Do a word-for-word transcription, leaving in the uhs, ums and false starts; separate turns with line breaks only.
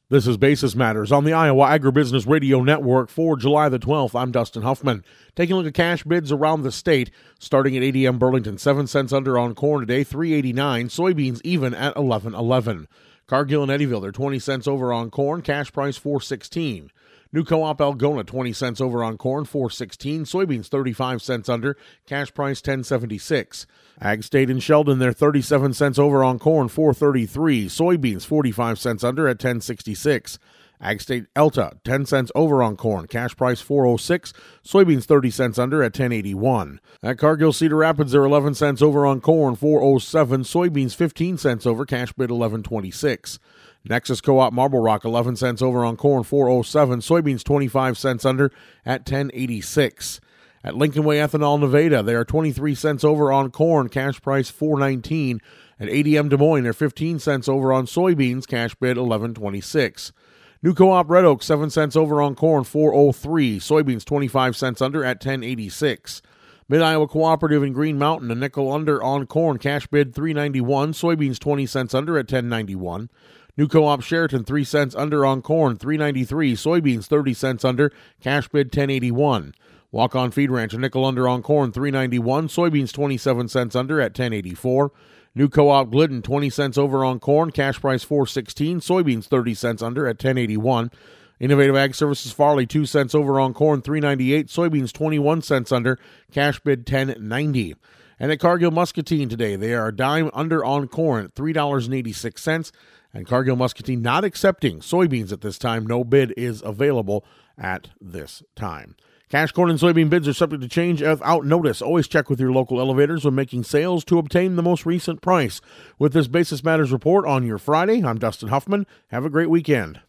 This is Basis Matters on the Iowa Agribusiness Radio Network for July the twelfth. I'm Dustin Huffman. Taking a look at cash bids around the state, starting at A D M Burlington, seven cents under on corn today, three eighty-nine. Soybeans even at eleven eleven. Cargill and Eddyville, they're twenty cents over on corn, cash price four sixteen. New Co-op Algona, twenty cents over on corn, four sixteen. Soybeans thirty-five cents under, cash price ten seventy-six. Ag State in Sheldon, they're thirty-seven cents over on corn, four thirty-three. Soybeans forty-five cents under at ten sixty-six. Ag State Elta, ten cents over on corn, cash price four oh six. Soybeans thirty cents under at ten eighty-one. At Cargill Cedar Rapids, they're eleven cents over on corn, four oh seven. Soybeans fifteen cents over, cash bid eleven twenty-six. Nexus Co-op Marble Rock, eleven cents over on corn, four oh seven. Soybeans twenty-five cents under at ten eighty-six. At Lincoln Way Ethanol Nevada, they are twenty-three cents over on corn, cash price four nineteen. At A D M Des Moines, they're fifteen cents over on soybeans, cash bid eleven twenty-six. New Co-op Red Oak, seven cents over on corn, four oh three. Soybeans twenty-five cents under at ten eighty-six. Mid-Iowa Cooperative in Green Mountain, a nickel under on corn, cash bid three ninety-one. Soybeans twenty cents under at ten ninety-one. New Co-op Sheraton, three cents under on corn, three ninety-three. Soybeans thirty cents under, cash bid ten eighty-one. Walk-On Feed Ranch, a nickel under on corn, three ninety-one. Soybeans twenty-seven cents under at ten eighty-four. New Co-op Glidden, twenty cents over on corn, cash price four sixteen. Soybeans thirty cents under at ten eighty-one. Innovative Ag Services Farley, two cents over on corn, three ninety-eight. Soybeans twenty-one cents under, cash bid ten ninety. And at Cargill Muscatine today, they are a dime under on corn at three dollars and eighty-six cents. And Cargill Muscatine not accepting soybeans at this time. No bid is available at this time. Cash corn and soybean bids are subject to change without notice. Always check with your local elevators when making sales to obtain the most recent price. With this Basis Matters report on your Friday, I'm Dustin Huffman. Have a great weekend.